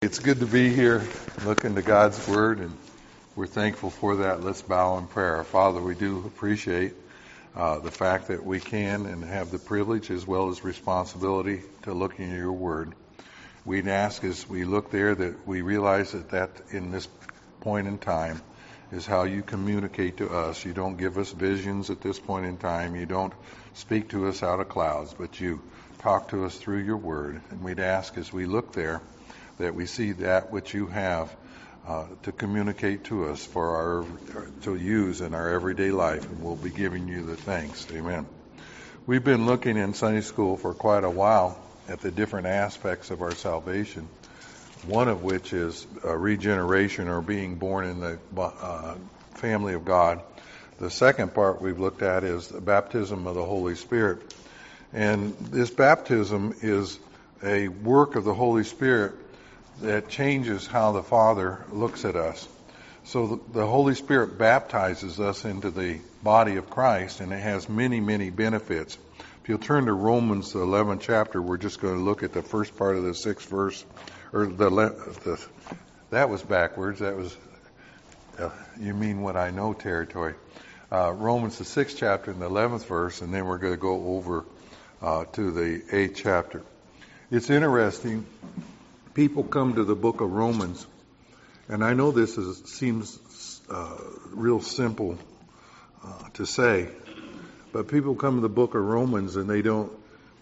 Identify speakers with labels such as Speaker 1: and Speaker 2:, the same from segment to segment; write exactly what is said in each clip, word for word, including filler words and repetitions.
Speaker 1: It's good to be here looking to God's Word, and we're thankful for that. Let's bow in prayer. Father, we do appreciate uh, the fact that we can and have the privilege as well as responsibility to look in your Word. We'd ask as we look there that we realize that that in this point in time is how you communicate to us. You don't give us visions at this point in time. You don't speak to us out of clouds, but you talk to us through your Word. And we'd ask as we look there that we see that which you have uh, to communicate to us for our to use in our everyday life, and we'll be giving you the thanks. Amen. We've been looking in Sunday school for quite a while at the different aspects of our salvation, one of which is uh, regeneration or being born in the uh, family of God. The second part we've looked at is the baptism of the Holy Spirit. And this baptism is a work of the Holy Spirit that changes how the Father looks at us. So the, the Holy Spirit baptizes us into the body of Christ, and it has many, many benefits. If you'll turn to Romans, the eleventh chapter, we're just going to look at the first part of the sixth verse, or the, the that was backwards. That was, uh, you mean what I know territory. Uh, Romans, the sixth chapter, and the eleventh verse, and then we're going to go over uh, to the eighth chapter. It's interesting. People come to the book of Romans, and I know this is, seems uh, real simple uh, to say, but people come to the book of Romans and they don't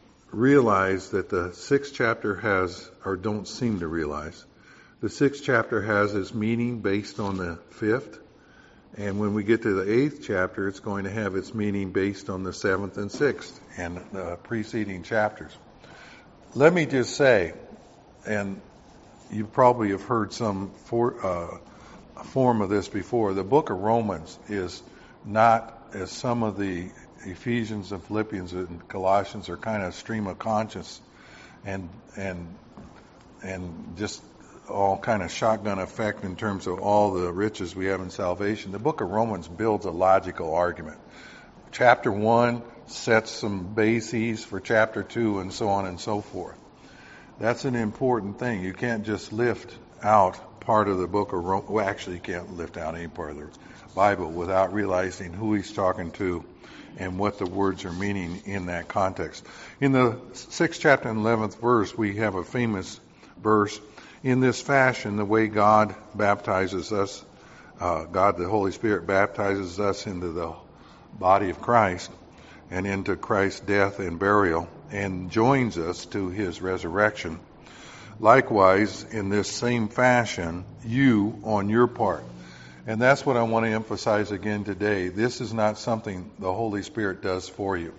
Speaker 1: realize that the sixth chapter has, or don't seem to realize, the sixth chapter has its meaning based on the fifth, and when we get to the eighth chapter, it's going to have its meaning based on the seventh and sixth and the preceding chapters. Let me just say, and you probably have heard some for, uh, form of this before. The book of Romans is not, as some of the Ephesians and Philippians and Colossians are kind of stream of conscience and and and just all kind of shotgun effect in terms of all the riches we have in salvation. The book of Romans builds a logical argument. Chapter one sets some bases for chapter two, and so on and so forth. That's an important thing. You can't just lift out part of the book of Romans. Well, actually, you can't lift out any part of the Bible without realizing who he's talking to and what the words are meaning in that context. In the sixth chapter and eleventh verse, we have a famous verse. In this fashion, the way God baptizes us, uh, God the Holy Spirit baptizes us into the body of Christ and into Christ's death and burial, and joins us to his resurrection. Likewise, in this same fashion, you on your part. And that's what I want to emphasize again today. This is not something the Holy Spirit does for you.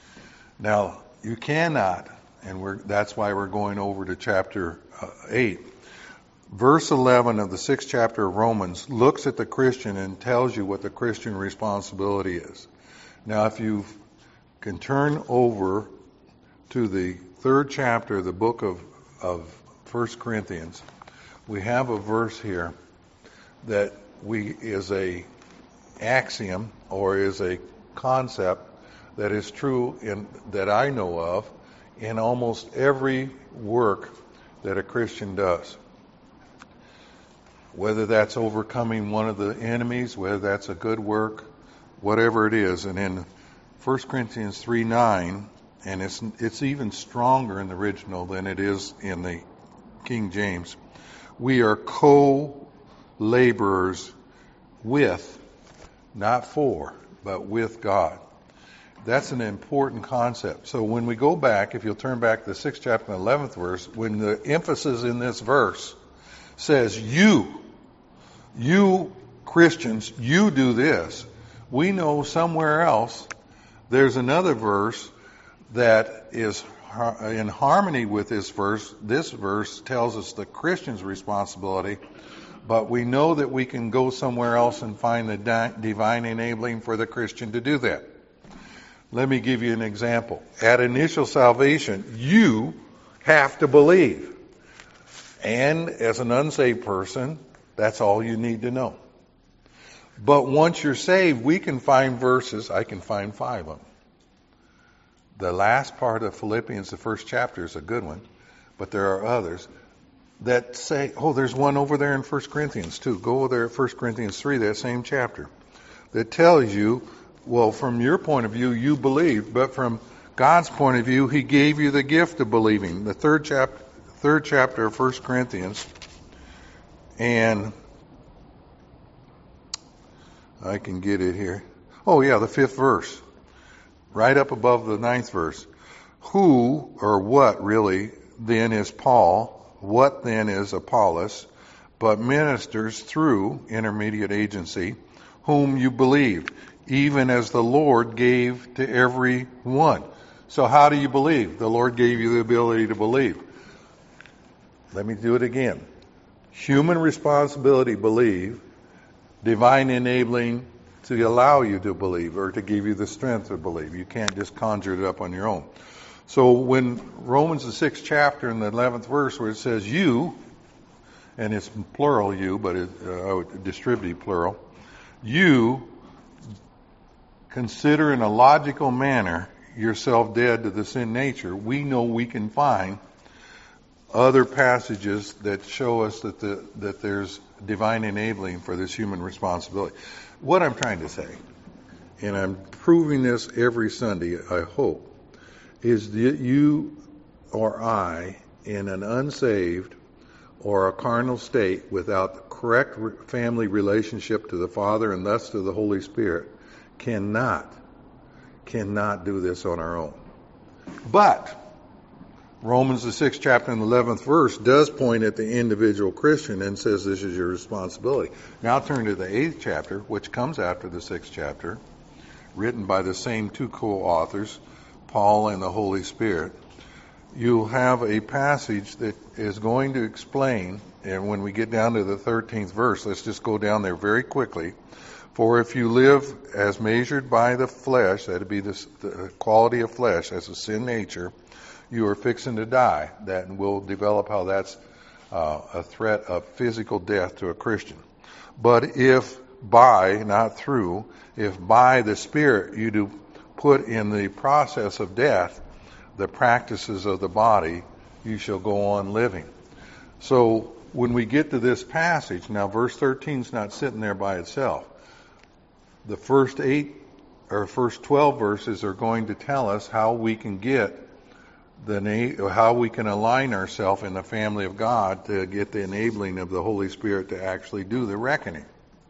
Speaker 1: Now, you cannot, and we're, that's why we're going over to chapter uh, eight. Verse eleven of the sixth chapter of Romans looks at the Christian and tells you what the Christian responsibility is. Now, if you can turn over to the third chapter of the book of, of First Corinthians, we have a verse here that we is a axiom or is a concept that is true in that I know of in almost every work that a Christian does. Whether that's overcoming one of the enemies, whether that's a good work, whatever it is. And in First Corinthians three nine, and it's it's even stronger in the original than it is in the King James. We are co-laborers with, not for, but with God. That's an important concept. So when we go back, if you'll turn back to the sixth chapter and eleventh verse, when the emphasis in this verse says you, you Christians, you do this, we know somewhere else there's another verse that is in harmony with this verse. This verse tells us the Christian's responsibility, but we know that we can go somewhere else and find the divine enabling for the Christian to do that. Let me give you an example. At initial salvation, you have to believe. And as an unsaved person, that's all you need to know. But once you're saved, we can find verses. I can find five of them. The last part of Philippians, the first chapter, is a good one, but there are others. that say, oh, there's one over there in First Corinthians too. Go there at First Corinthians three, that same chapter, that tells you, well, from your point of view, you believed, but from God's point of view, He gave you the gift of believing. The third chapter, third chapter of First Corinthians, and I can get it here. Oh yeah, the fifth verse, right up above the ninth verse. Who or what really then is Paul? What then is Apollos? But ministers through intermediate agency, whom you believed, even as the Lord gave to every one. So how do you believe? The Lord gave you the ability to believe. Let me do it again. Human responsibility, believe. Divine enabling to allow you to believe, or to give you the strength to believe. You can't just conjure it up on your own. So when Romans, the sixth chapter and the eleventh verse, where it says you, and it's plural you, but it, uh, I would distribute plural, you consider in a logical manner yourself dead to the sin nature, we know we can find other passages that show us that the that there's divine enabling for this human responsibility. What I'm trying to say, and I'm proving this every Sunday, I hope, is that you or I, in an unsaved or a carnal state without the correct family relationship to the Father and thus to the Holy Spirit, cannot, cannot do this on our own. But Romans, the sixth chapter and the eleventh verse, does point at the individual Christian and says this is your responsibility. Now turn to the eighth chapter, which comes after the sixth chapter, written by the same two co-authors, Paul and the Holy Spirit. You'll have a passage that is going to explain, and when we get down to the thirteenth verse, let's just go down there very quickly. For if you live as measured by the flesh, that would be the, the quality of flesh, as a sin nature, you are fixing to die. That will develop how that's uh, a threat of physical death to a Christian. But if by, not through, if by the Spirit you do put in the process of death the practices of the body, you shall go on living. So when we get to this passage, now verse thirteen is not sitting there by itself. The first eight or first twelve verses are going to tell us how we can get the how we can align ourselves in the family of God to get the enabling of the Holy Spirit to actually do the reckoning.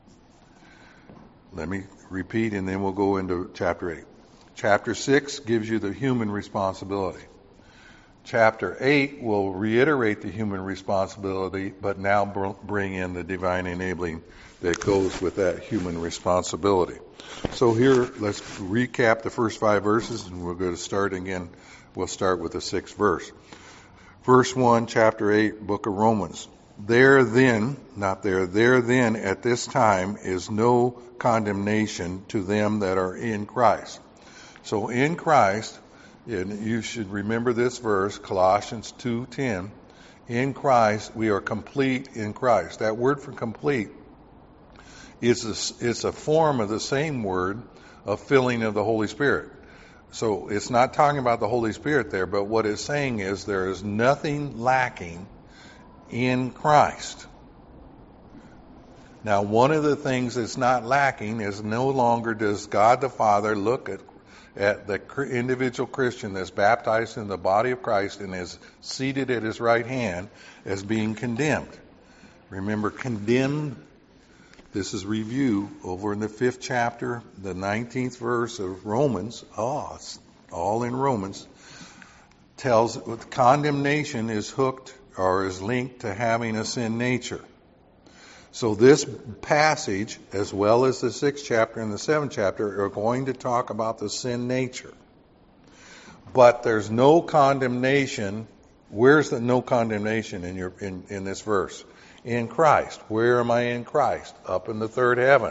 Speaker 1: Let me repeat, and then we'll go into chapter eight. Chapter six gives you the human responsibility. Chapter eight will reiterate the human responsibility, but now bring in the divine enabling that goes with that human responsibility. So here, let's recap the first five verses, and we're going to start again. We'll start with the sixth verse. Verse one, chapter eight, book of Romans. There then, not there, there then at this time is no condemnation to them that are in Christ. So in Christ, and you should remember this verse, Colossians two ten, in Christ we are complete in Christ. That word for complete is a, it's a form of the same word of filling of the Holy Spirit. So it's not talking about the Holy Spirit there, but what it's saying is there is nothing lacking in Christ. Now, one of the things that's not lacking is no longer does God the Father look at, at the individual Christian that's baptized in the body of Christ and is seated at His right hand as being condemned. Remember, condemned, this is review over in the fifth chapter, the nineteenth verse of Romans. Oh, it's all in Romans. Tells condemnation is hooked or is linked to having a sin nature. So this passage, as well as the sixth chapter and the seventh chapter, are going to talk about the sin nature. But there's no condemnation. Where's the no condemnation in your in, in this verse? In Christ. Where am I in Christ? Up in the third heaven.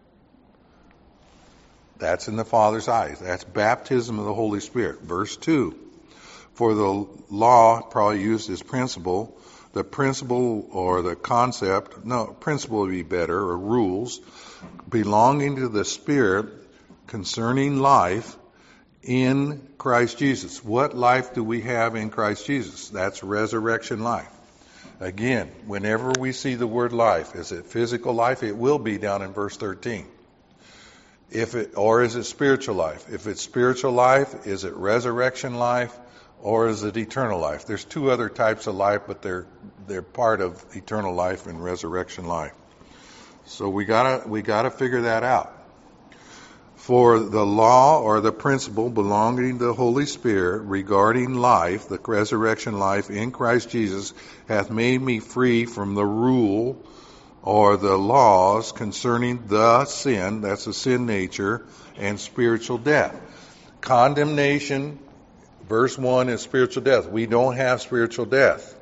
Speaker 1: That's in the Father's eyes. That's baptism of the Holy Spirit. Verse two. For the law, probably used as principle, the principle or the concept, no, principle would be better, or rules, belonging to the Spirit concerning life in Christ Jesus. What life do we have in Christ Jesus? That's resurrection life. Again, whenever we see the word life, is it physical life? It will be down in verse thirteen. If it, or is it spiritual life? If it's spiritual life, is it resurrection life, or is it eternal life? There's two other types of life, but they're they're part of eternal life and resurrection life. So we gotta we gotta figure that out. For the law or the principle belonging to the Holy Spirit regarding life, the resurrection life in Christ Jesus, hath made me free from the rule or the laws concerning the sin, that's the sin nature, and spiritual death. Condemnation, verse one, is spiritual death. We don't have spiritual death.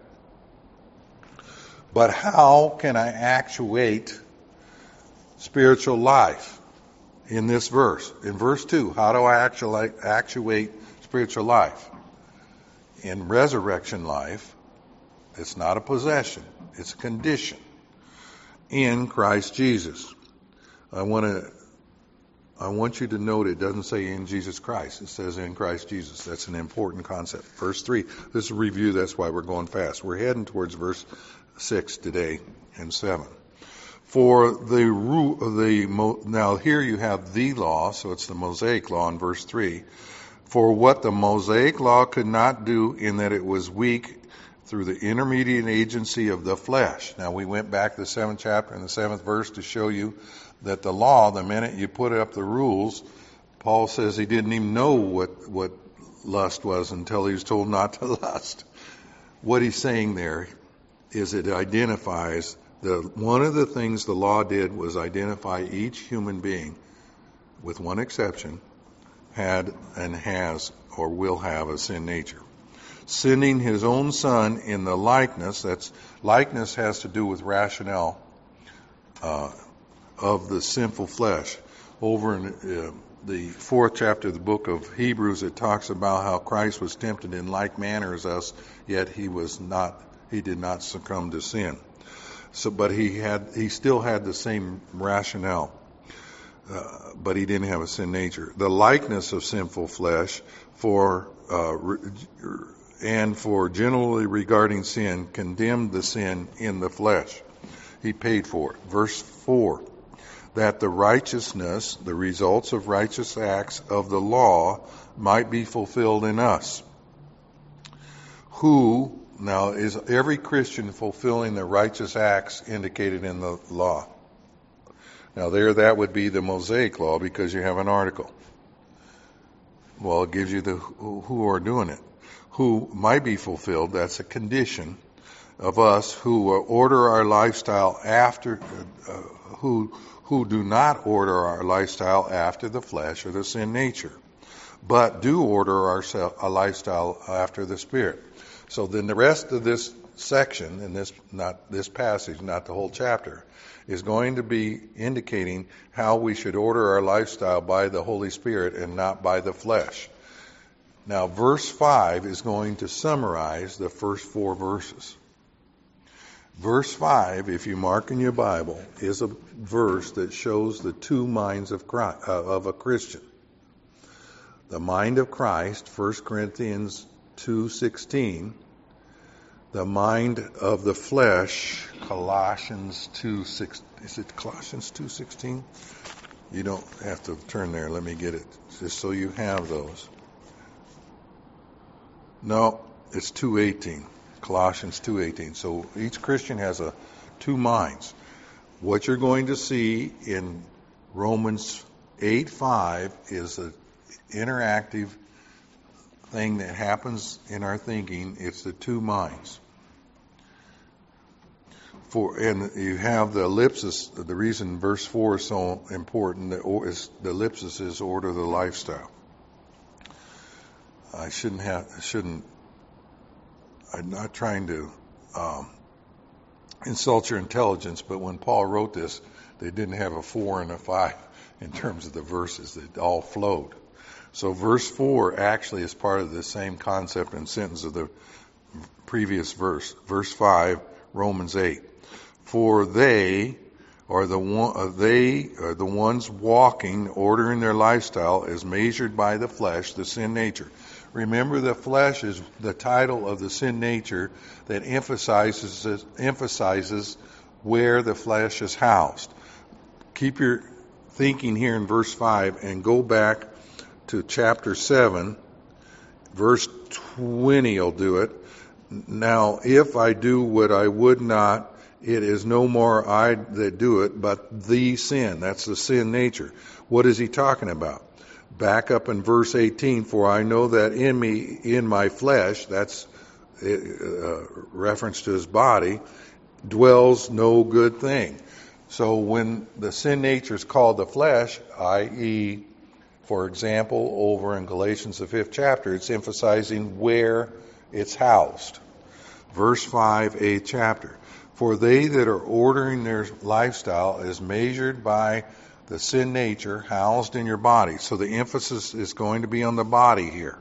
Speaker 1: But how can I actuate spiritual life in this verse? In verse two, how do I actually actuate spiritual life? In resurrection life, it's not a possession, it's a condition. In Christ Jesus. I want to I want you to note it doesn't say in Jesus Christ. It says in Christ Jesus. That's an important concept. Verse three. This is a review. That's why we're going fast. We're heading towards verse six today and seven. For the the now here you have the law, so it's the Mosaic law in verse three. For what the Mosaic law could not do, in that it was weak through the intermediate agency of the flesh. Now we went back to the seventh chapter and the seventh verse to show you that the law, the minute you put up the rules, Paul says he didn't even know what, what lust was until he was told not to lust. What he's saying there is it identifies, the one of the things the law did was identify each human being, with one exception, had and has or will have a sin nature. Sending his own son in the likeness, that's likeness has to do with rationale uh, of the sinful flesh. Over in uh, the fourth chapter of the book of Hebrews, it talks about how Christ was tempted in like manner as us, yet he was not, he did not succumb to sin. So, but he had, he still had the same rationale, uh, but he didn't have a sin nature. The likeness of sinful flesh for uh, re- and for generally regarding sin, condemned the sin in the flesh. He paid for it. Verse four, that the righteousness, the results of righteous acts of the law might be fulfilled in us. Who, now is every Christian fulfilling the righteous acts indicated in the law? Now there that would be the Mosaic law because you have an article. Well, it gives you the who are doing it. Who might be fulfilled, that's a condition of us who order our lifestyle after, uh, who who do not order our lifestyle after the flesh or the sin nature, but do order our a lifestyle after the Spirit. So then the rest of this section, and this not this passage, not the whole chapter, is going to be indicating how we should order our lifestyle by the Holy Spirit and not by the flesh. Now, verse five is going to summarize the first four verses. Verse five, if you mark in your Bible, is a verse that shows the two minds of Christ, uh, of a Christian. The mind of Christ, First Corinthians two sixteen. The mind of the flesh, Colossians two six. Is it Colossians two sixteen? You don't have to turn there. Let me get it, just so you have those. No, it's two eighteen. Colossians two eighteen. So each Christian has a two minds. What you're going to see in Romans eight five is an interactive thing that happens in our thinking. It's the two minds. For and you have the ellipsis. The reason verse four is so important is the ellipsis is order the lifestyle. I shouldn't have. Shouldn't. I'm not trying to um, insult your intelligence, but when Paul wrote this, they didn't have a four and a five in terms of the verses. They all flowed. So verse four actually is part of the same concept and sentence of the previous verse. Verse five, Romans eight. For they are the one, uh, they are the ones walking, ordering their lifestyle as measured by the flesh, the sin nature. Remember, the flesh is the title of the sin nature that emphasizes emphasizes where the flesh is housed. Keep your thinking here in verse five and go back to chapter seven, verse twenty will do it. Now, if I do what I would not, it is no more I that do it, but the sin. That's the sin nature. What is he talking about? Back up in verse eighteen, for I know that in me, in my flesh, that's a reference to his body, dwells no good thing. So when the sin nature is called the flesh, that is, for example, over in Galatians the fifth chapter, it's emphasizing where it's housed. Verse five, eighth chapter. For they that are ordering their lifestyle is measured by the sin nature housed in your body. So the emphasis is going to be on the body here.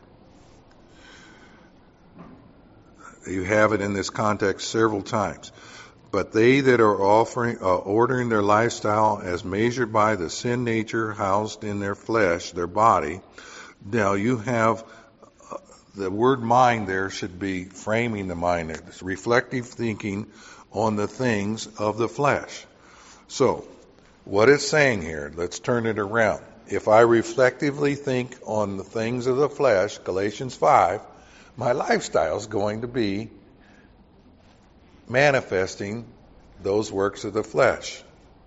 Speaker 1: You have it in this context several times. But they that are offering, uh, ordering their lifestyle as measured by the sin nature housed in their flesh, their body. Now you have uh, the word mind there should be framing the mind. It's reflective thinking on the things of the flesh. So, what it's saying here, let's turn it around. If I reflectively think on the things of the flesh, Galatians five, my lifestyle is going to be manifesting those works of the flesh.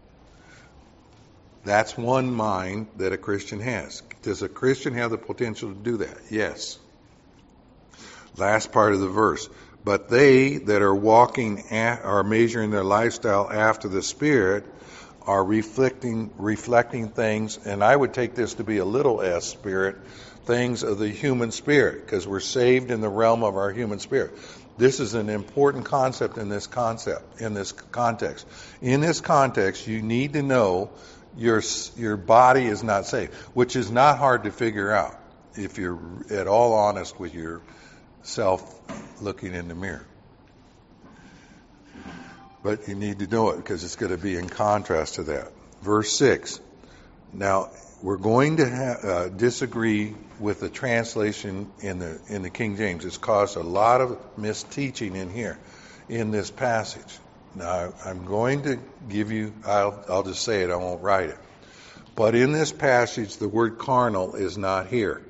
Speaker 1: That's one mind that a Christian has. Does a Christian have the potential to do that? Yes. Last part of the verse. But they that are walking, at, are measuring their lifestyle after the Spirit, are reflecting reflecting things, and I would take this to be a little s spirit, things of the human spirit, because we're saved in the realm of our human spirit. This is an important concept in this concept, in this context. In this context, you need to know your your body is not saved, which is not hard to figure out if you're at all honest with yourself looking in the mirror. But you need to know it because it's going to be in contrast to that. Verse six. Now, we're going to ha- uh, disagree with the translation in the in the King James. It's caused a lot of misteaching in here, in this passage. Now, I'm going to give you, I'll, I'll just say it, I won't write it. But in this passage, the word carnal is not here.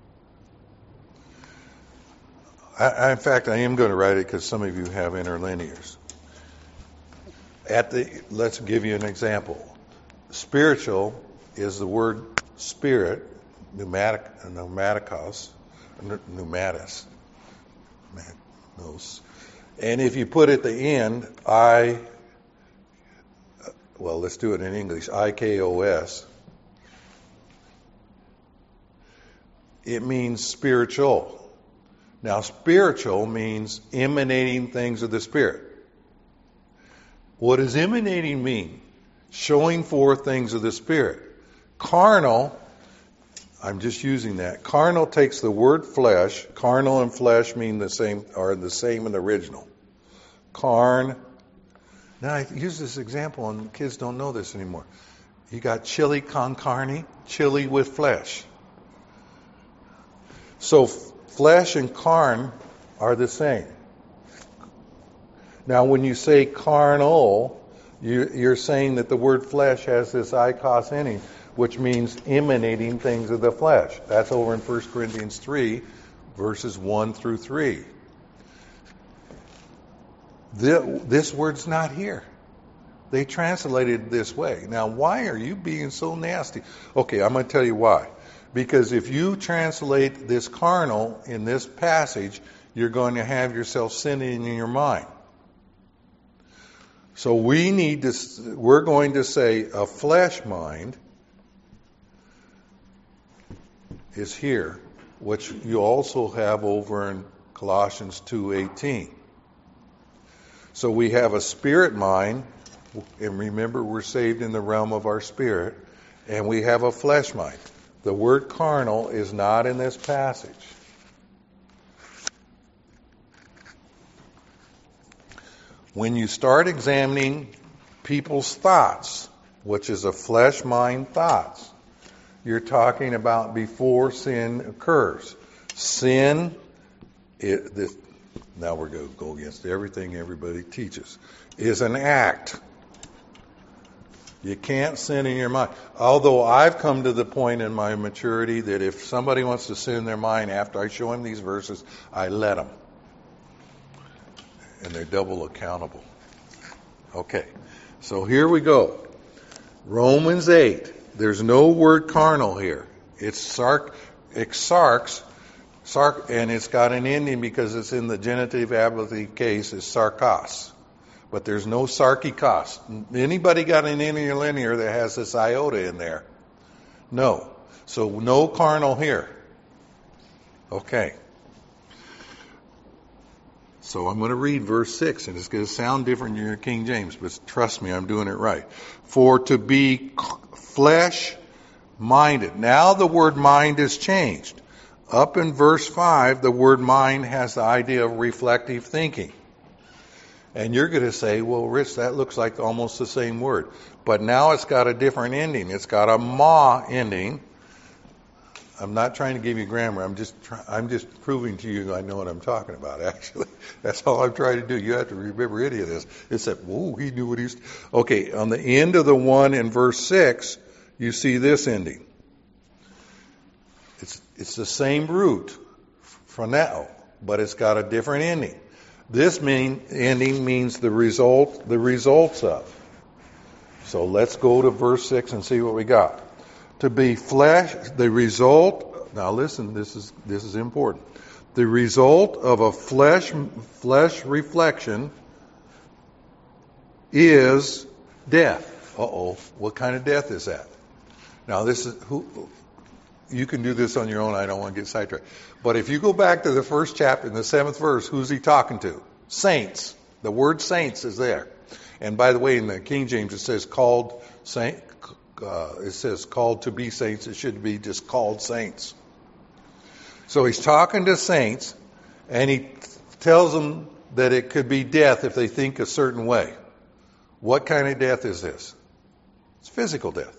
Speaker 1: I, I, in fact, I am going to write it because some of you have interlinears. At the, let's give you an example. Spiritual is the word spirit, pneumatic, pneumaticos, pneumatis, pneumatos. And if you put at the end, I, well, let's do it in English, I K O S, it means spiritual. Now, spiritual means emanating things of the Spirit. What does emanating mean? Showing forth things of the Spirit. Carnal, I'm just using that. Carnal takes the word flesh. Carnal and flesh mean the same, are the same in the original. Carn. Now I use this example, and kids don't know this anymore. You got chili con carne, chili with flesh. So flesh and carn are the same. Now, when you say carnal, you, you're saying that the word flesh has this ikos in it, which means emanating things of the flesh. That's over in First Corinthians three, verses one through three. The, this word's not here. They translated it this way. Now, why are you being so nasty? Okay, I'm going to tell you why. Because if you translate this carnal in this passage, you're going to have yourself sinning in your mind. So we need to, we're going to say a flesh mind is here, which you also have over in Colossians two eighteen. So we have a spirit mind, and remember we're saved in the realm of our spirit, and we have a flesh mind. The word carnal is not in this passage. When you start examining people's thoughts, which is a flesh mind thoughts, you're talking about before sin occurs. Sin, it, this, now we're going to go against everything everybody teaches, is an act. You can't sin in your mind. Although I've come to the point in my maturity that if somebody wants to sin in their mind after I show them these verses, I let them. And they're double accountable. Okay, so here we go. Romans eight. There's no word carnal here. It's sark, exarx, sark, and it's got an ending because it's in the genitive ablative case is sarkos. But there's no sarkikos. Anybody got an interlinear that has this iota in there? No. So no carnal here. Okay. So I'm going to read verse six, and it's going to sound different in your King James, but trust me, I'm doing it right. For to be flesh-minded. Now the word mind is changed. Up in verse five, the word mind has the idea of reflective thinking. And you're going to say, well, Rich, that looks like almost the same word. But now it's got a different ending. It's got a ma ending. I'm not trying to give you grammar. I'm just try- I'm just proving to you I know what I'm talking about, actually. That's all I'm trying to do. You have to remember any of this. It's that, whoa, he knew what he's... Okay, on the end of the one in verse six, you see this ending. It's it's the same root, phroneo, but it's got a different ending. This mean, ending means the result, the results of. So let's go to verse six and see what we got. To be flesh, the result, now listen, this is this is important. The result of a flesh flesh reflection is death. Uh-oh, what kind of death is that? Now this is who you can do this on your own. I don't want to get sidetracked. But if you go back to the first chapter in the seventh verse, who's he talking to? Saints. The word saints is there. And by the way, in the King James it says called saint. Uh, it says called to be saints. It should be just called saints. So he's talking to saints, and he tells them that it could be death if they think a certain way. What kind of death is this? It's physical death.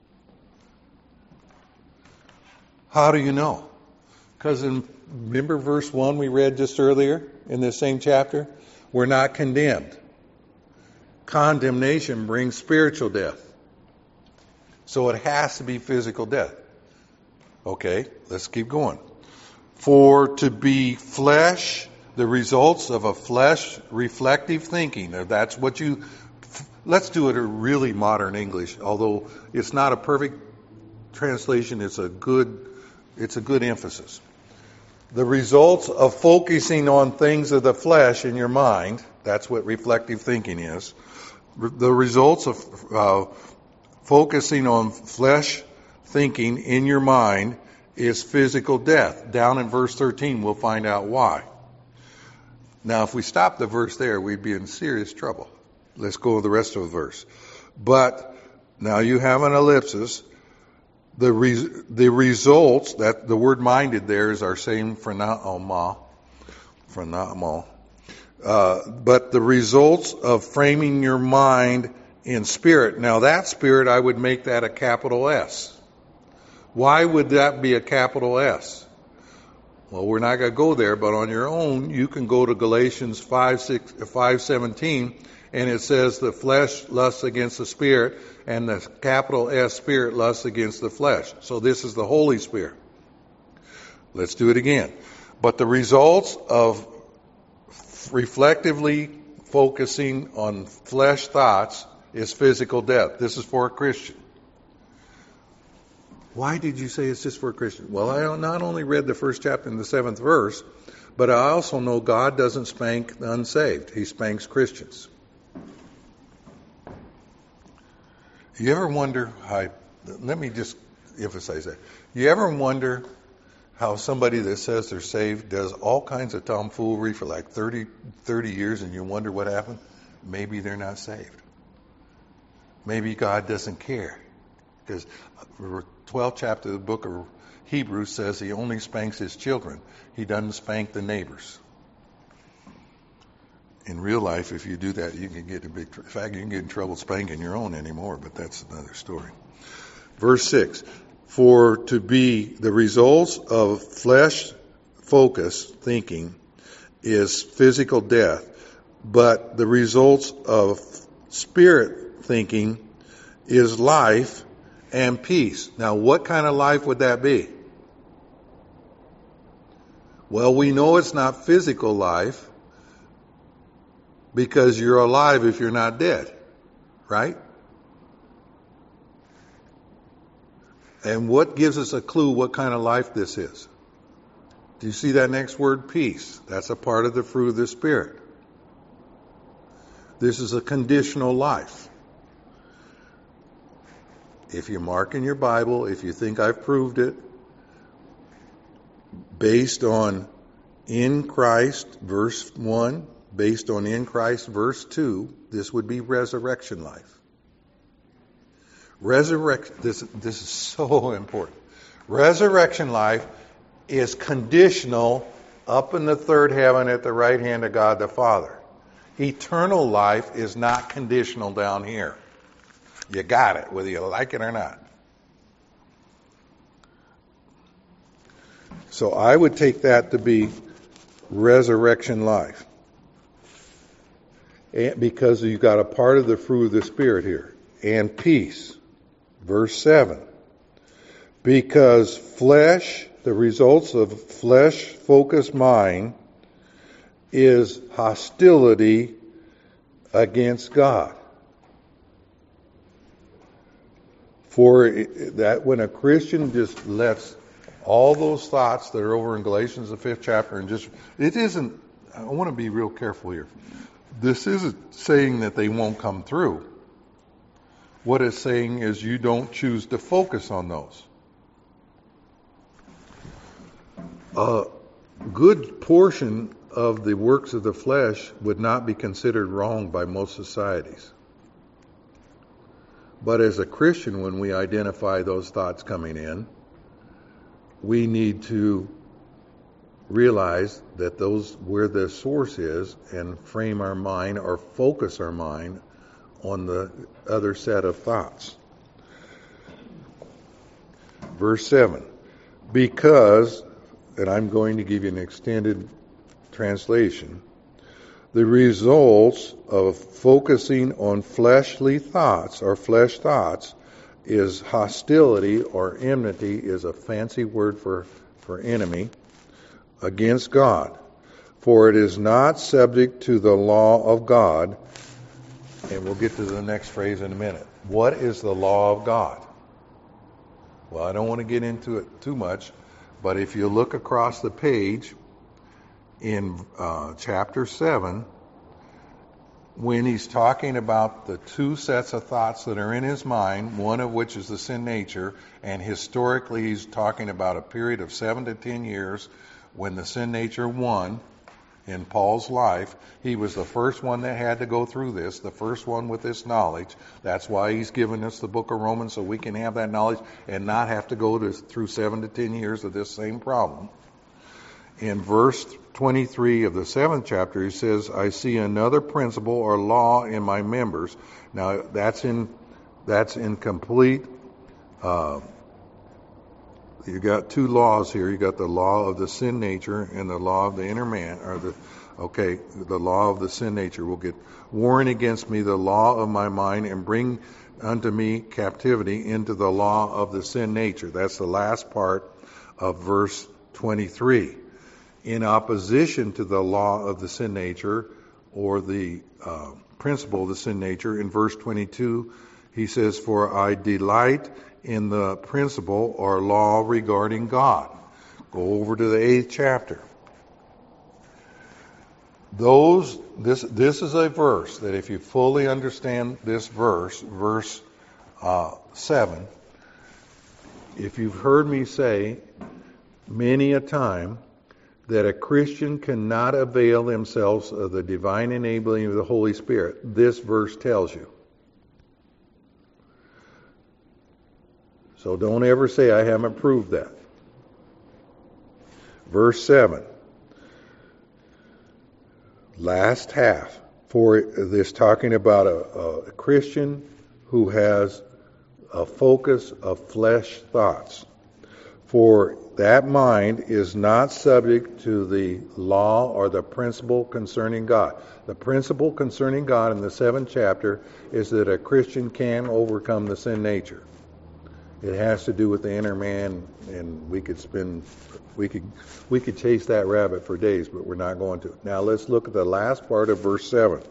Speaker 1: How do you know? Because in, remember verse one we read just earlier in this same chapter? We're not condemned. Condemnation brings spiritual death. So it has to be physical death. Okay, let's keep going. For to be flesh, the results of a flesh reflective thinking. Now that's what you, let's do it in really modern English, although it's not a perfect translation, it's a good, it's a good emphasis. The results of focusing on things of the flesh in your mind, that's what reflective thinking is. The results of uh, focusing on flesh thinking in your mind is physical death. Down in verse thirteen, we'll find out why. Now, if we stop the verse there, we'd be in serious trouble. Let's go to the rest of the verse. But now you have an ellipsis. The re- the results, that the word minded there is our same phronema, phronema. Uh, but the results of framing your mind in spirit. Now that spirit, I would make that a capital S. Why would that be a capital S? Well, we're not going to go there, but on your own, you can go to Galatians five seventeen, and it says the flesh lusts against the spirit, and the capital S spirit lusts against the flesh. So this is the Holy Spirit. Let's do it again. But the results of reflectively focusing on flesh thoughts is physical death. This is for a Christian. Why did you say it's just for a Christian? Well, I not only read the first chapter in the seventh verse, but I also know God doesn't spank the unsaved. He spanks Christians. You ever wonder how, let me just emphasize that. You ever wonder how somebody that says they're saved does all kinds of tomfoolery for like thirty, thirty years, and you wonder what happened? Maybe they're not saved. Maybe God doesn't care. Because the twelfth chapter of the book of Hebrews says he only spanks his children. He doesn't spank the neighbors. In real life, if you do that, you can get in big trouble. In fact, you can get in trouble spanking your own anymore, but that's another story. Verse six, for to be the results of flesh focus, thinking, is physical death, but the results of spirit thinking is life and peace. Now, what kind of life would that be? Well, we know it's not physical life because you're alive if you're not dead, right? And what gives us a clue what kind of life this is? Do you see that next word, peace? That's a part of the fruit of the Spirit. This is a conditional life. If you mark in your Bible, if you think I've proved it, based on in Christ, verse one, based on in Christ, verse two, this would be resurrection life. Resurrection, this, this is so important. Resurrection life is conditional up in the third heaven at the right hand of God the Father. Eternal life is not conditional down here. You got it, whether you like it or not. So I would take that to be resurrection life. And because you've got a part of the fruit of the Spirit here. And peace. Verse seven. Because flesh, the results of flesh-focused mind is hostility against God. For that when a Christian just lets all those thoughts that are over in Galatians, the fifth chapter, and just, it isn't, I want to be real careful here. This isn't saying that they won't come through. What it's saying is you don't choose to focus on those. A good portion of the works of the flesh would not be considered wrong by most societies. But as a Christian, when we identify those thoughts coming in, we need to realize that those where the source is and frame our mind or focus our mind on the other set of thoughts. Verse seven. Because, and I'm going to give you an extended translation, the results of focusing on fleshly thoughts or flesh thoughts is hostility, or enmity is a fancy word for, for enemy, against God. For it is not subject to the law of God. And we'll get to the next phrase in a minute. What is the law of God? Well, I don't want to get into it too much, but if you look across the page in uh, chapter seven, when he's talking about the two sets of thoughts that are in his mind, one of which is the sin nature, and historically he's talking about a period of seven to ten years when the sin nature won in Paul's life. He was the first one that had to go through this, the first one with this knowledge. That's why he's given us the book of Romans, so we can have that knowledge and not have to go to, through seven to ten years of this same problem. In verse twenty-three of the seventh chapter, he says, I see another principle or law in my members. Now, that's in that's in complete, uh, you got two laws here. You got the law of the sin nature and the law of the inner man, or the, okay, the law of the sin nature will get, warn against me the law of my mind and bring unto me captivity into the law of the sin nature. That's the last part of verse twenty-three. In opposition to the law of the sin nature, or the uh, principle of the sin nature, in verse twenty-two, he says, for I delight in the principle or law regarding God. Go over to the eighth chapter. Those, this, this is a verse that if you fully understand this verse, verse uh, seven, if you've heard me say many a time that a Christian cannot avail themselves of the divine enabling of the Holy Spirit, this verse tells you. So don't ever say I haven't proved that. Verse seven. Last half. For this talking about a, a Christian who has a focus of flesh thoughts. For that mind is not subject to the law or the principle concerning God. The principle concerning God in the seventh chapter is that a Christian can overcome the sin nature. It has to do with the inner man, and we could spend, we could, we could chase that rabbit for days, but we're not going to. Now let's look at the last part of verse seven.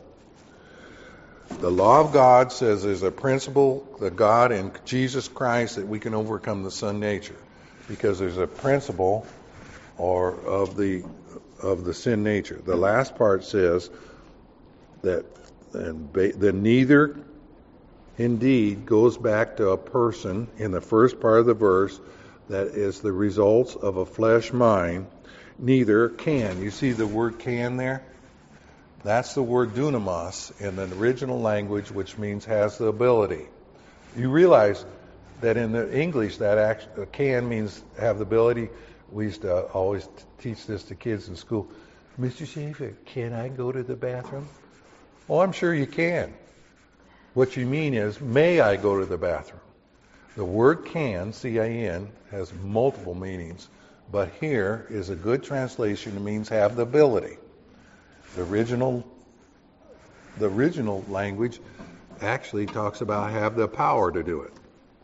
Speaker 1: The law of God says there's a principle, the God in Jesus Christ, that we can overcome the sin nature, because there's a principle or of the of the sin nature. The last part says that and the neither indeed goes back to a person in the first part of the verse that is the results of a flesh mind. Neither can. You see the word can there? That's the word dunamos in the original language, which means has the ability. You realize that in the English, that actually, can means have the ability. We used to always teach this to kids in school. Mister Schaefer, can I go to the bathroom? Oh, I'm sure you can. What you mean is, may I go to the bathroom? The word can, C A N, has multiple meanings, but here is a good translation. It means have the ability. The original, the original language actually talks about have the power to do it.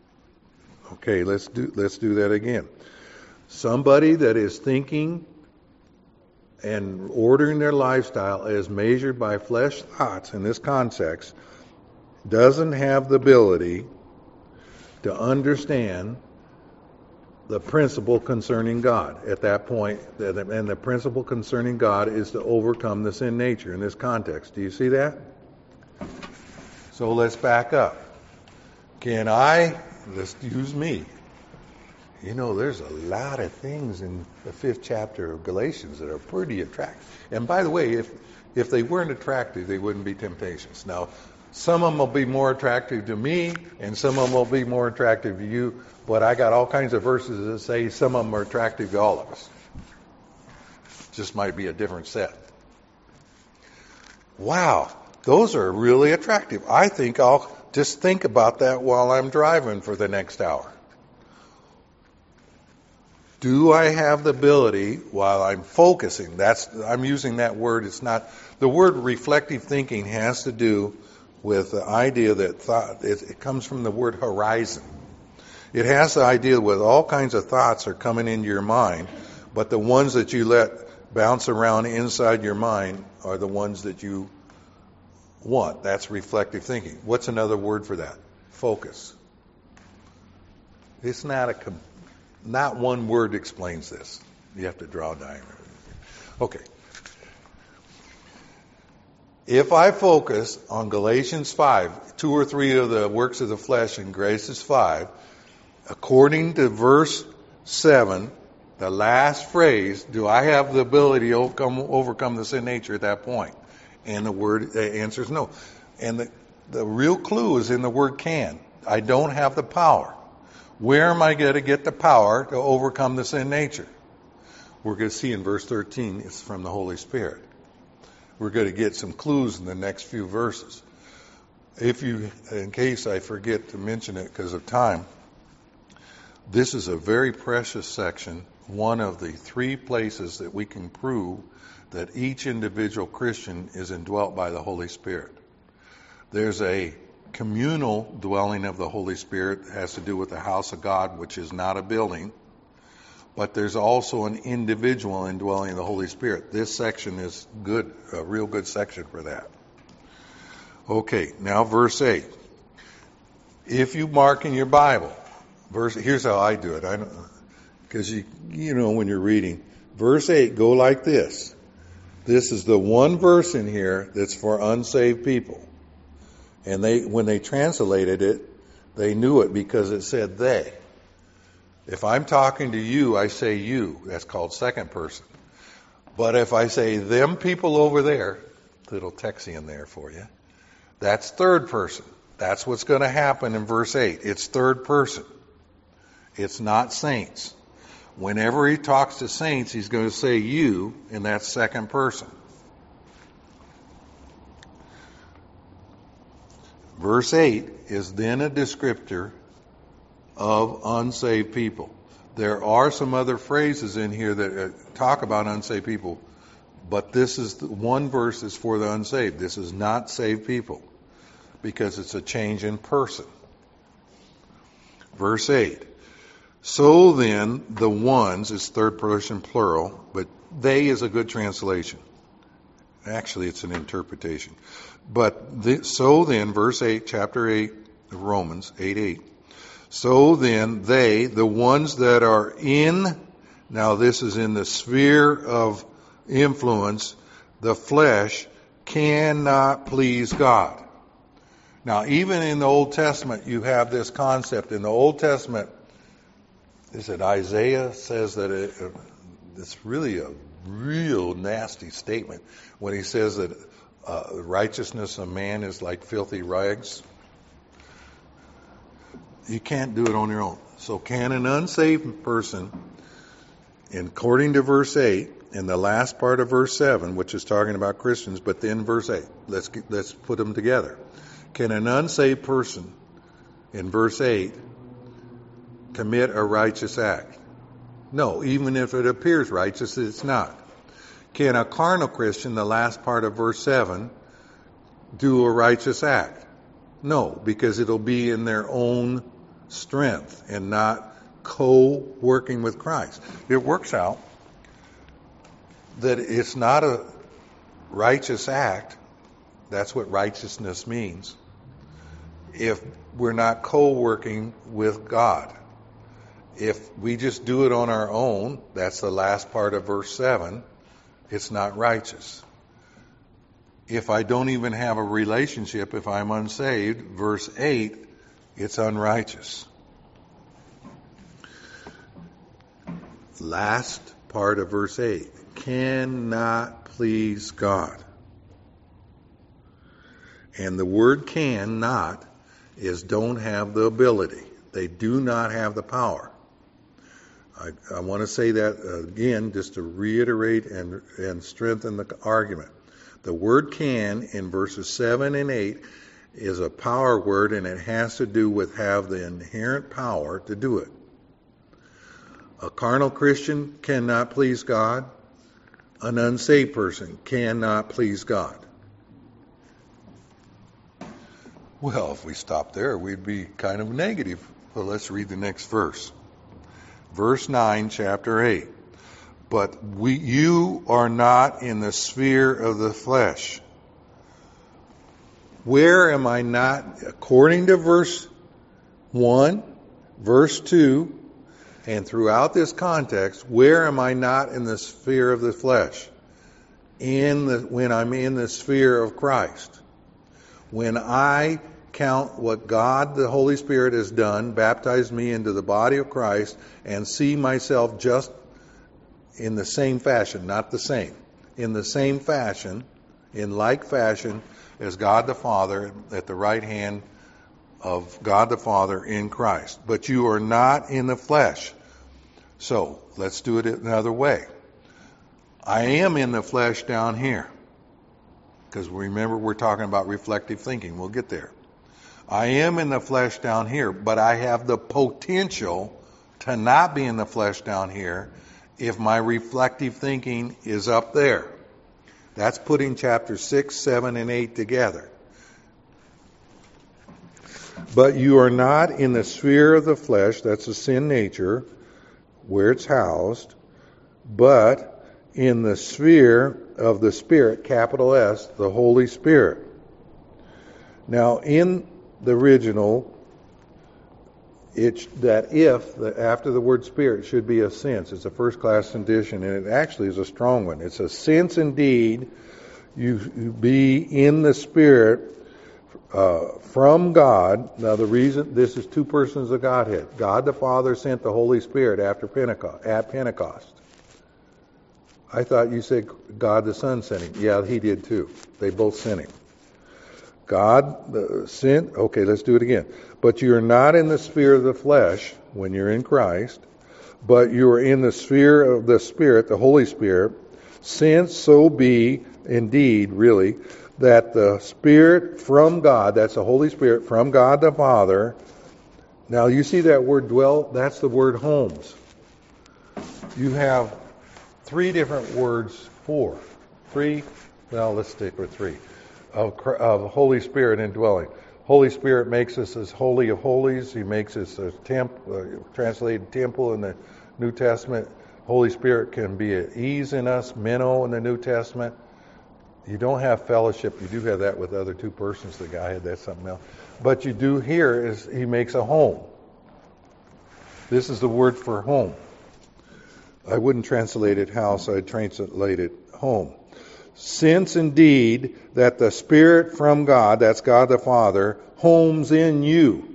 Speaker 1: Okay, let's do let's do that again. Somebody that is thinking and ordering their lifestyle as measured by flesh thoughts in this context doesn't have the ability to understand the principle concerning God at that point. And the principle concerning God is to overcome the sin nature in this context. Do you see that? So let's back up. Can I, let's use me. You know, there's a lot of things in the fifth chapter of Galatians that are pretty attractive. And by the way, if if they weren't attractive, they wouldn't be temptations. Now, some of them will be more attractive to me, and some of them will be more attractive to you. But I got all kinds of verses that say some of them are attractive to all of us. Just might be a different set. Wow, those are really attractive. I think I'll just think about that while I'm driving for the next hour. Do I have the ability while I'm focusing? That's I'm using that word. It's not the word reflective thinking has to do with the idea that thought. It, it comes from the word horizon. It has the idea with all kinds of thoughts are coming into your mind, but the ones that you let bounce around inside your mind are the ones that you want. That's reflective thinking. What's another word for that? Focus. It's not a not one word explains this. You have to draw a diagram. Okay. If I focus on Galatians five, two or three of the works of the flesh in Galatians five, according to verse seven, the last phrase, do I have the ability to overcome, overcome the sin nature at that point? And the word the answer is no. And the, the real clue is in the word can. I don't have the power. Where am I going to get the power to overcome the sin nature? We're going to see in verse thirteen, it's from the Holy Spirit. We're going to get some clues in the next few verses. If you, in case I forget to mention it because of time, this is a very precious section, one of the three places that we can prove that each individual Christian is indwelt by the Holy Spirit. There's a communal dwelling of the Holy Spirit that has to do with the house of God, which is not a building, but there's also an individual indwelling of the Holy Spirit. This section is good, a real good section for that. Okay, now verse eight. If you mark in your Bible, verse here's how I do it. I don't because you you know when you're reading verse eight, go like this. This is the one verse in here that's for unsaved people. And they, when they translated it, they knew it because it said they. If I'm talking to you, I say you. That's called second person. But if I say them people over there, little Texian there for you, that's third person. That's what's going to happen in verse eight. It's third person. It's not saints. Whenever he talks to saints, he's going to say you, and that's second person. Verse eight is then a descriptor of unsaved people. There are some other phrases in here that uh, talk about unsaved people, but this is the one verse is for the unsaved. This is not saved people because it's a change in person. Verse eight. So then, the ones is third person plural, but they is a good translation. Actually, it's an interpretation. But the, so then, verse eight, chapter eight of Romans, eight eight. So then, they, the ones that are in, now this is in the sphere of influence, the flesh, cannot please God. Now, even in the Old Testament, you have this concept. In the Old Testament, is it Isaiah says that it, it's really a real nasty statement when he says that uh, righteousness of man is like filthy rags. You can't do it on your own. So can an unsaved person, according to verse eight, in the last part of verse seven, which is talking about Christians, but then verse eight, let's let's put them together. Can an unsaved person, in verse eight, commit a righteous act? No, even if it appears righteous, it's not. Can a carnal Christian, the last part of verse seven, do a righteous act? No, because it'll be in their own strength and not co-working with Christ. It works out that it's not a righteous act. That's what righteousness means. If we're not co-working with God. If we just do it on our own, that's the last part of verse seven, it's not righteous. If I don't even have a relationship, if I'm unsaved, verse eight, it's unrighteous. Last part of verse eight, cannot please God. And the word cannot is don't have the ability. They do not have the power. I, I want to say that again just to reiterate and, and strengthen the argument. The word can in verses seven and eight is a power word, and it has to do with have the inherent power to do it. A carnal Christian cannot please God. An unsaved person cannot please God. Well, if we stop there, we'd be kind of negative. Well, let's read the next verse. Verse nine, chapter eight. But we, you are not in the sphere of the flesh. Where am I not? According to verse one, verse two, and throughout this context, where am I not in the sphere of the flesh? In the, when I'm in the sphere of Christ. When I count what God, the Holy Spirit, has done, baptized me into the body of Christ, and see myself just in the same fashion, not the same, in the same fashion, in like fashion as God the Father at the right hand of God the Father in Christ. But you are not in the flesh. So, let's do it another way. I am in the flesh down here. Because remember, we're talking about reflective thinking. We'll get there. I am in the flesh down here, but I have the potential to not be in the flesh down here if my reflective thinking is up there. That's putting chapters six, seven, and eight together. But you are not in the sphere of the flesh, that's the sin nature, where it's housed, but in the sphere of the Spirit, capital S, the Holy Spirit. Now, in the original, it's that if, the, after the word Spirit, should be a sense. It's a first-class condition, and it actually is a strong one. It's a sense indeed, you, you be in the Spirit uh, from God. Now, the reason, this is two persons of Godhead. God the Father sent the Holy Spirit after Pentecost, at Pentecost. I thought you said God the Son sent him. Yeah, he did too. They both sent him. God the sent, okay, let's do it again. But you're not in the sphere of the flesh when you're in Christ, but you are in the sphere of the Spirit, the Holy Spirit, since so be indeed, really, that the Spirit from God, that's the Holy Spirit from God the Father. Now you see that word dwell, that's the word homes. you have three different words for. Three, well, let's stick with three, of, of Holy Spirit indwelling. Holy Spirit makes us as holy of holies. He makes us a temp, uh, translated temple in the New Testament. Holy Spirit can be at ease in us, meno in the New Testament. You don't have fellowship. You do have that with other two persons. The guy had that something else. But you do here is he makes a home. This is the word for home. I wouldn't translate it house. I'd translate it home. Since indeed that the Spirit from God, that's God the Father, homes in you.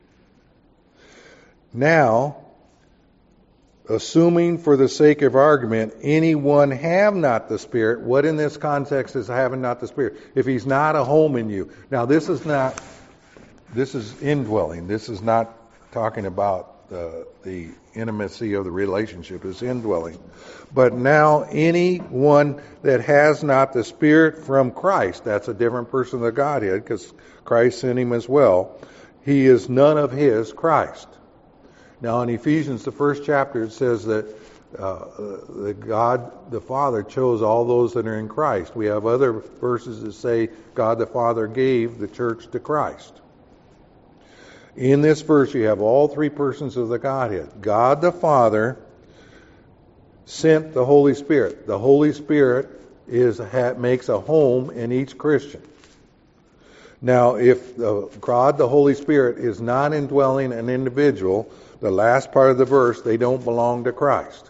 Speaker 1: Now, assuming for the sake of argument, anyone have not the Spirit, what in this context is having not the Spirit? If he's not a home in you. Now, this is not, this is indwelling. This is not talking about uh, the intimacy of the relationship. It's indwelling. But now, anyone that has not the Spirit from Christ, that's a different person of the Godhead, because Christ sent him as well, he is none of his, Christ. Now, in Ephesians, the first chapter, it says that uh, the God the Father chose all those that are in Christ. We have other verses that say God the Father gave the church to Christ. In this verse, you have all three persons of the Godhead. God the Father sent the Holy Spirit. The Holy Spirit is makes a home in each Christian. Now, if the, God the Holy Spirit is not indwelling an individual, the last part of the verse, they don't belong to Christ.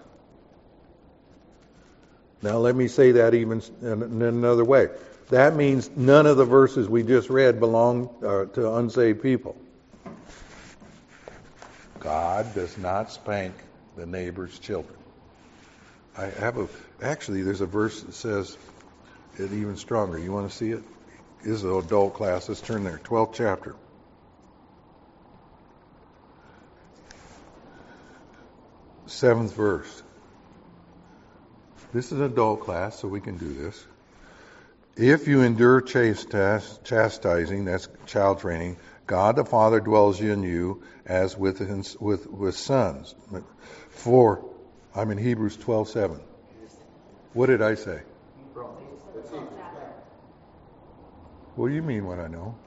Speaker 1: Now, let me say that even in another way. That means none of the verses we just read belong uh, to unsaved people. God does not spank the neighbor's children. I have a, actually, there's a verse that says it even stronger. You want to see it? This is an adult class. Let's turn there. twelfth chapter. Seventh verse. This is an adult class, so we can do this. If you endure chastising, that's child training, God the Father dwells in you as with with with sons. For I'm in Hebrews twelve seven. What did I say? What do you mean what I know?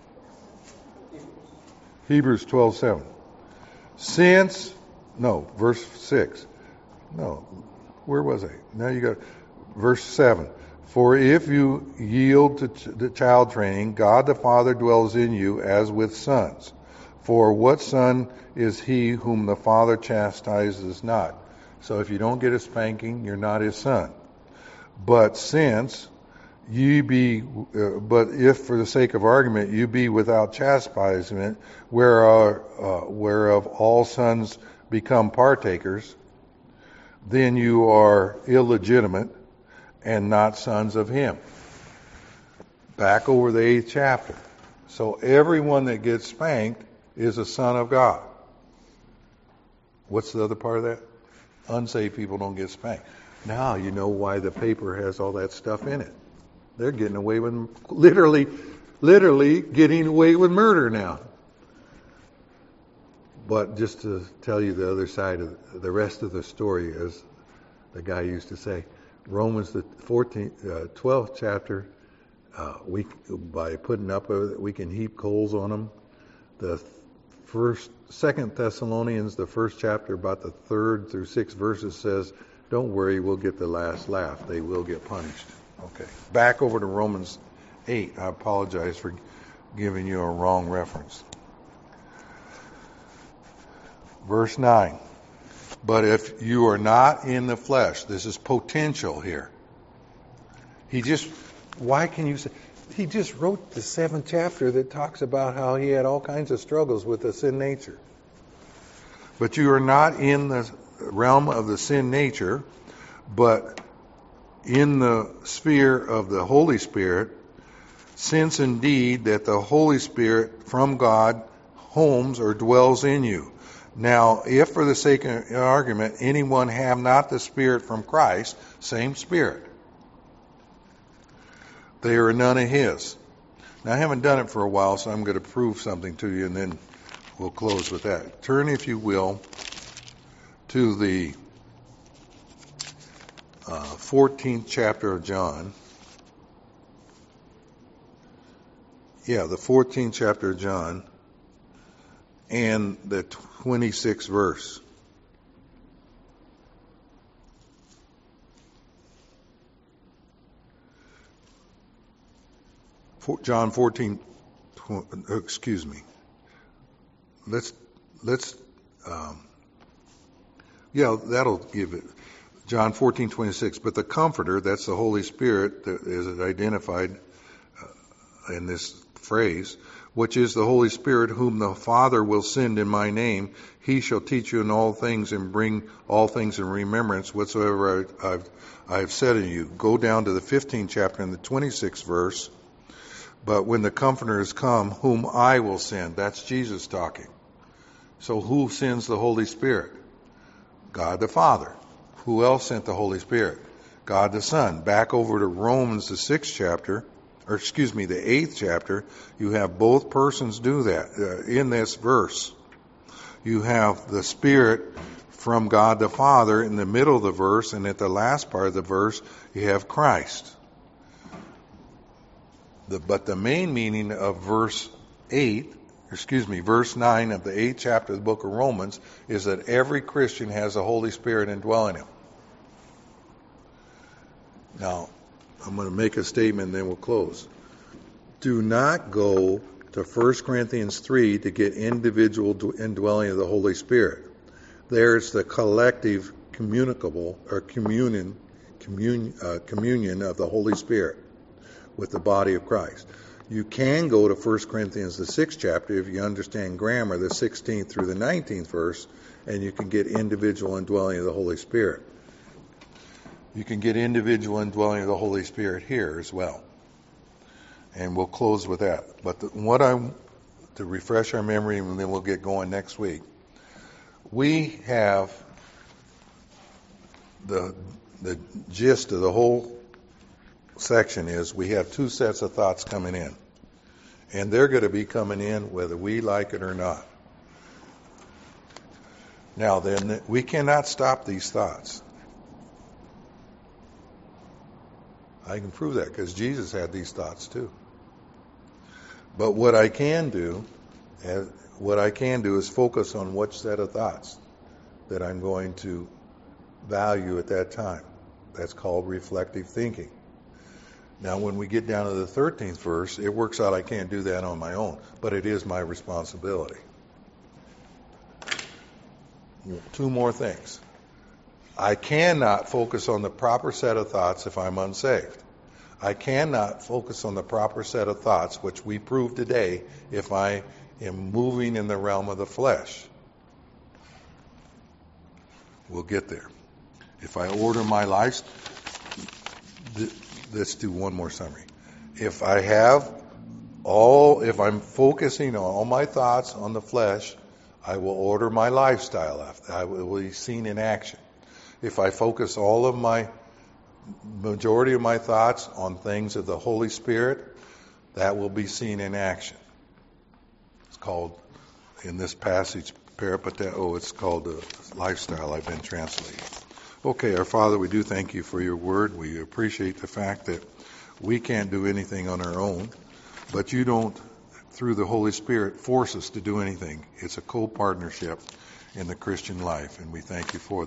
Speaker 1: Hebrews twelve seven. Since no, verse six. No, where was I? Now you got verse seven. For if you yield to, ch- to child training, God the Father dwells in you as with sons. For what son is he whom the Father chastises not? So if you don't get a spanking, you're not his son. But since ye be, uh, but if for the sake of argument you be without chastisement, whereof, uh, whereof all sons become partakers, then you are illegitimate and not sons of him. Back over the eighth chapter. So everyone that gets spanked is a son of God. What's the other part of that? Unsaved people don't get spanked. Now you know why the paper has all that stuff in it. They're getting away with, literally, literally getting away with murder now. But just to tell you the other side of the rest of the story, as the guy used to say, Romans the fourteenth, uh, twelfth chapter, uh, we by putting up a, we can heap coals on them. The first, Second Thessalonians, the first chapter, about the third through sixth verses says, "Don't worry, we'll get the last laugh. They will get punished." Okay, back over to Romans eight. I apologize for giving you a wrong reference. Verse nine. But if you are not in the flesh, this is potential here. He just, why can you say, he just wrote the seventh chapter that talks about how he had all kinds of struggles with the sin nature. But you are not in the realm of the sin nature, but in the sphere of the Holy Spirit, since indeed that the Holy Spirit from God homes or dwells in you. Now, if for the sake of argument, anyone have not the Spirit from Christ, same Spirit, they are none of his. Now, I haven't done it for a while, so I'm going to prove something to you, and then we'll close with that. Turn, if you will, to the uh, fourteenth chapter of John. Yeah, the fourteenth chapter of John and the twenty-sixth verse. John fourteen, excuse me. Let's, let's, um, yeah, that'll give it. John fourteen, twenty-six. But the Comforter, that's the Holy Spirit, that is identified uh, in this phrase, which is the Holy Spirit, whom the Father will send in my name. He shall teach you in all things and bring all things in remembrance whatsoever I, I've, I've said to you. Go down to the fifteenth chapter and the twenty-sixth verse. But when the Comforter is come, whom I will send. That's Jesus talking. So who sends the Holy Spirit? God the Father. Who else sent the Holy Spirit? God the Son. Back over to Romans, the sixth chapter, or excuse me, the eighth chapter, you have both persons do that. Uh, in this verse, you have the Spirit from God the Father in the middle of the verse, and at the last part of the verse, you have Christ. The, but the main meaning of verse eight, excuse me, verse nine of the eighth chapter of the book of Romans is that every Christian has the Holy Spirit indwelling him. Now, I'm going to make a statement and then we'll close. Do not go to First Corinthians three to get individual indwelling of the Holy Spirit. There's the collective communicable or communion, communion, uh, communion of the Holy Spirit with the body of Christ. You can go to First Corinthians, the sixth chapter, if you understand grammar, the sixteenth through the nineteenth verse, and you can get individual indwelling of the Holy Spirit. You can get individual indwelling of the Holy Spirit here as well. And we'll close with that. But the, what I'm, to refresh our memory, and then we'll get going next week, we have the the gist of the whole section is we have two sets of thoughts coming in. And they're going to be coming in whether we like it or not. Now then, we cannot stop these thoughts. I can prove that because Jesus had these thoughts too. But what I can do, what I can do is focus on which set of thoughts that I'm going to value at that time. That's called reflective thinking. Now, when we get down to the thirteenth verse, it works out I can't do that on my own, but it is my responsibility. Two more things. I cannot focus on the proper set of thoughts if I'm unsaved. I cannot focus on the proper set of thoughts, which we proved today, if I am moving in the realm of the flesh. We'll get there. If I order my life, th- let's do one more summary. If I have all, if I'm focusing on all my thoughts on the flesh, I will order my lifestyle after. I will be seen in action. If I focus all of my, majority of my thoughts on things of the Holy Spirit, that will be seen in action. It's called, in this passage, peripateo, it's called the lifestyle I've been translating. Okay, our Father, we do thank you for your word. We appreciate the fact that we can't do anything on our own, but you don't, through the Holy Spirit, force us to do anything. It's a co-partnership in the Christian life, and we thank you for that.